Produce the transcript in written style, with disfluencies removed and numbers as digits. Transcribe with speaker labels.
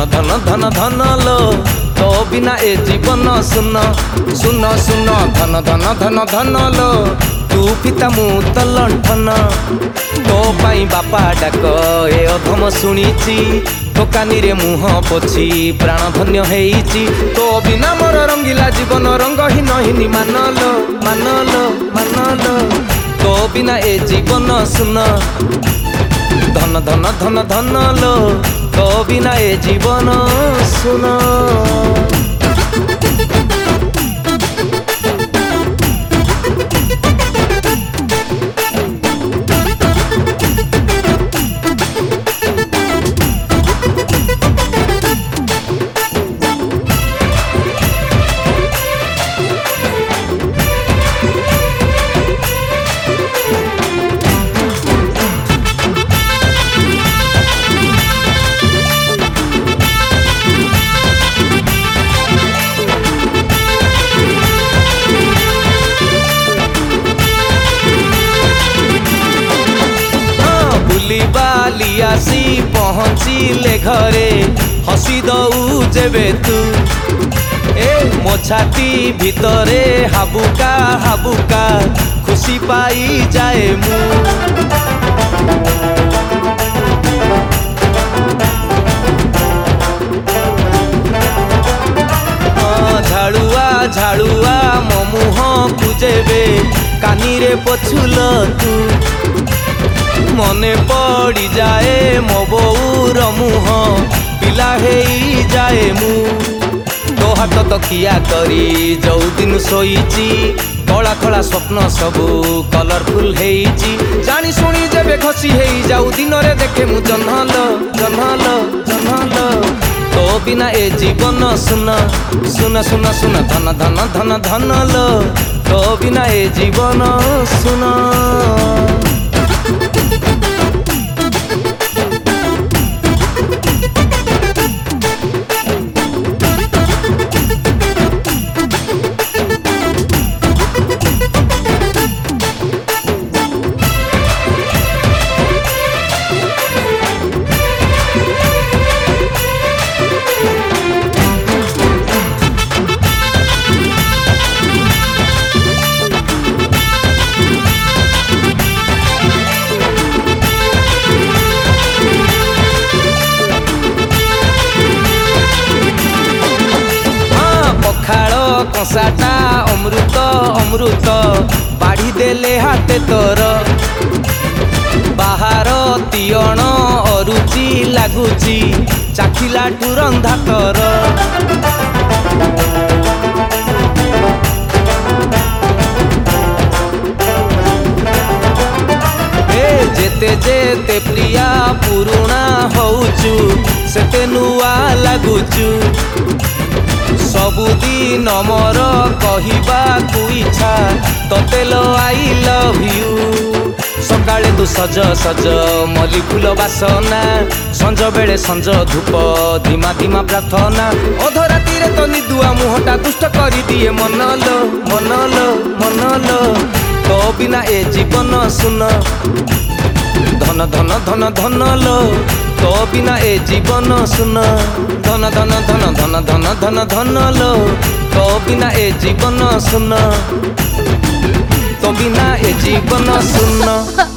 Speaker 1: धन धन धन लो तो बिना ए जीवन सुन सुन सुन धन धन धन धन लो तू पिता मु तो लंठन तो पाई बापा डाक ए अधम शुणिची दोकानी रे मुह पोछि प्राण धन्य हेइची तो बिना मोर रंगीला जीवन रंगहीन हिनी मानलो मानलो मानलो तो बिना ए जीवन सुन धन धन धन धन लो तो बिना ए जीवन सुन। बालियासी पहुँचिले घरे हसी दऊ जेबे तू ए मो छाती भितरे हाबुका हाबुका खुशी पाई जाए मु झाड़ुआ झाड़ुआ मो मुह कुजेबे कानी रे पछुल तू मने पड़ी जाए मो बोर मुह पिला हेई जाए मु तो हाथ तकिया करी जो दिन सोईची कला कला स्वप्न सबू कलरफुल हेइची जानी सुनी जेबे खसी हेई जाऊ दिन रे देखे मु जन्हल जन्हल जन्हल तो बिना ए जीवन सुन सुन सुन सुन धन धन धन धन लो तो बिना ए जीवन सुन। कसाटा अमृत अमृत बाढ़ी देले हाथे तोर बाहर तीयण अरुचि लगुची चाखिला टू रंधा तोर जेते जेते प्रिया पुरुणा होउचु सेते नुआ लगुचु सबुदिन मोर कहिबा तू इच्छा तोते लो आई लव यू सकाळे तू सज सज मल्ली फूल बासना संज बेले संज धूप धीमा धीमा प्रार्थना अधराती रे तो निदुआ मुहटा दुष्ट करी दिए मनलो मनलो मनलो तो बिना ए जीवन सुन धन धन धन धन लो तो बिना ए जीवन सुन धन धन धन धन धन धन धन लो तो बिना ए जीवन सुन तो बिना ए जीवन सुन।